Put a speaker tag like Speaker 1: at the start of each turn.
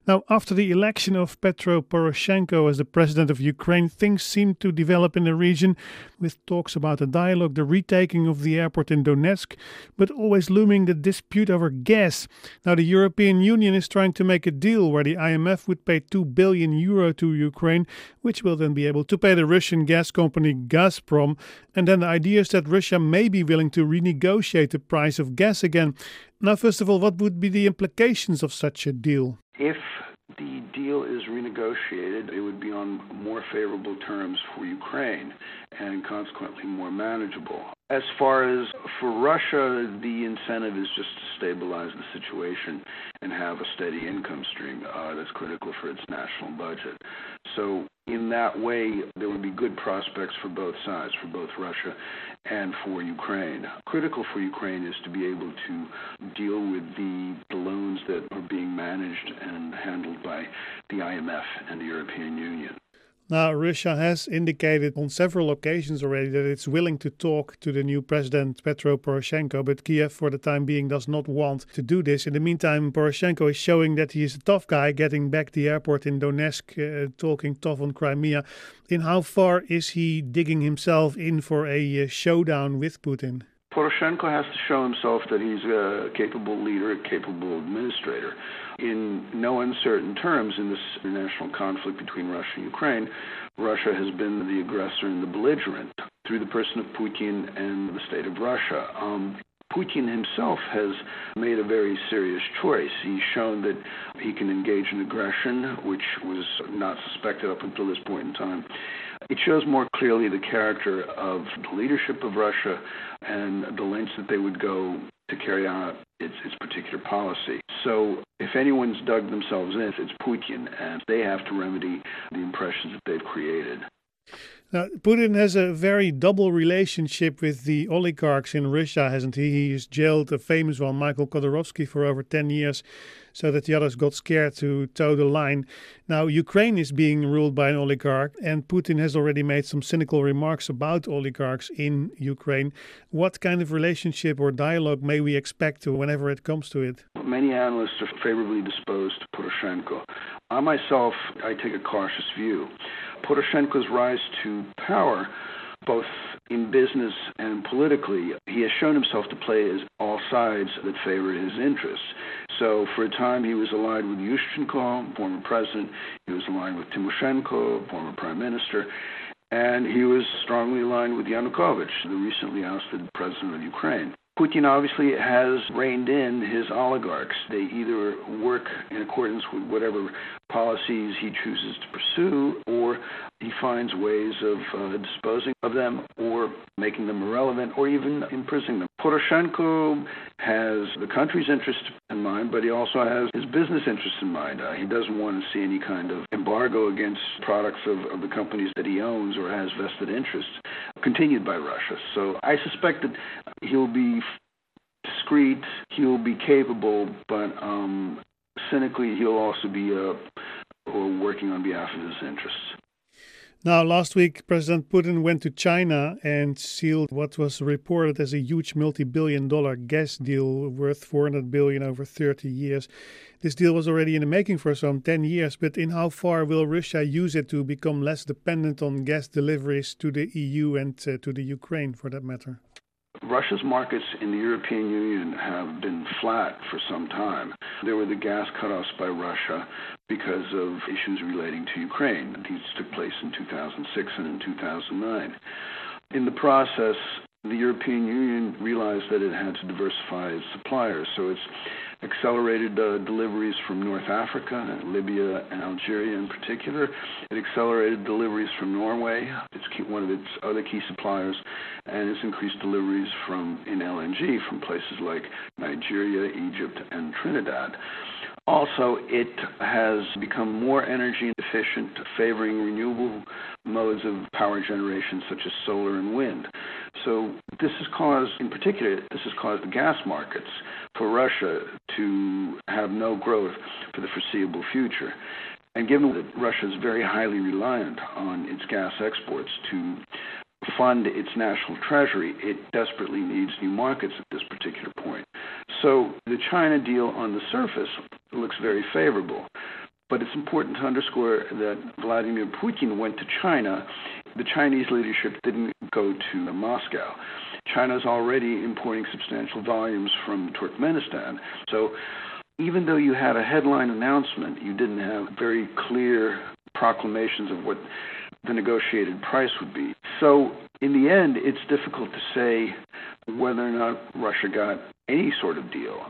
Speaker 1: Now, after the election of Petro Poroshenko as the president of Ukraine, things seem to develop in the region with talks about a dialogue, the retaking of the airport in Donetsk, but always looming the dispute over gas. Now, the European Union is trying to make a deal where the IMF would pay €2 billion to Ukraine, which will then be able to pay the Russian gas company Gazprom. And then the idea is that Russia may be willing to renegotiate the price of gas again. Now, first of all, what would be the implications of such a deal?
Speaker 2: If the deal is renegotiated, it would be on more favorable terms for Ukraine and consequently more manageable. As far as for Russia, the incentive is just to stabilize the situation and have a steady income stream that's critical for its national budget. So in that way, there would be good prospects for both sides, for both Russia and for Ukraine. Critical for Ukraine is to be able to deal with the loans that are being managed and handled by the IMF and the European Union.
Speaker 1: Now, Russia has indicated on several occasions already that it's willing to talk to the new president, Petro Poroshenko, but Kiev, for the time being, does not want to do this. In the meantime, Poroshenko is showing that he is a tough guy, getting back the airport in Donetsk, talking tough on Crimea. In how far is he digging himself in for a showdown with Putin?
Speaker 2: Poroshenko has to show himself that he's a capable leader, a capable administrator. In no uncertain terms, in this international conflict between Russia and Ukraine, Russia has been the aggressor and the belligerent through the person of Putin and the state of Russia. Putin himself has made a very serious choice. He's shown that he can engage in aggression, which was not suspected up until this point in time. It shows more clearly the character of the leadership of Russia and the lengths that they would go to carry out its particular policy. So if anyone's dug themselves in, it's Putin, and they have to remedy the impressions that they've created.
Speaker 1: Now, Putin has a very double relationship with the oligarchs in Russia, hasn't he? He has jailed a famous one, Michael Khodorkovsky, for over 10 years, so that the others got scared to toe the line. Now, Ukraine is being ruled by an oligarch, and Putin has already made some cynical remarks about oligarchs in Ukraine. What kind of relationship or dialogue may we expect whenever it comes to it?
Speaker 2: Many analysts are favorably disposed to Poroshenko. I myself, I take a cautious view. Poroshenko's rise to power, both in business and politically, he has shown himself to play as all sides that favor his interests. So for a time he was allied with Yushchenko, former president. He was aligned with Tymoshenko, former prime minister. And he was strongly aligned with Yanukovych, the recently ousted president of Ukraine. Putin obviously has reined in his oligarchs. They either work in accordance with whatever policies he chooses to pursue, or he finds ways of disposing of them, or making them irrelevant, or even imprisoning them. Poroshenko has the country's interest in mind, but he also has his business interests in mind. He doesn't want to see any kind of embargo against products of the companies that he owns or has vested interests continued by Russia. So I suspect that he'll be discreet, he'll be capable, but cynically he'll also be working on behalf of his interests.
Speaker 1: Now, last week, President Putin went to China and sealed what was reported as a huge multi-billion-dollar gas deal worth $400 billion over 30 years. This deal was already in the making for some 10 years, but in how far will Russia use it to become less dependent on gas deliveries to the EU and to the Ukraine, for that matter?
Speaker 2: Russia's markets in the European Union have been flat for some time. There were the gas cutoffs by Russia because of issues relating to Ukraine. These took place in 2006 and in 2009. In the process, the European Union realized that it had to diversify its suppliers, so it's accelerated deliveries from North Africa, Libya, and Algeria in particular. It accelerated deliveries from Norway, one of its other key suppliers, and it's increased deliveries in LNG from places like Nigeria, Egypt, and Trinidad. Also, it has become more energy efficient, favoring renewable modes of power generation such as solar and wind. So this has caused the gas markets for Russia to have no growth for the foreseeable future. And given that Russia is very highly reliant on its gas exports to fund its national treasury, it desperately needs new markets at this particular point. So the China deal on the surface looks very favorable. But it's important to underscore that Vladimir Putin went to China. The Chinese leadership didn't go to Moscow. China's already importing substantial volumes from Turkmenistan. So even though you had a headline announcement, you didn't have very clear proclamations of what the negotiated price would be. So in the end, it's difficult to say whether or not Russia got any sort of deal.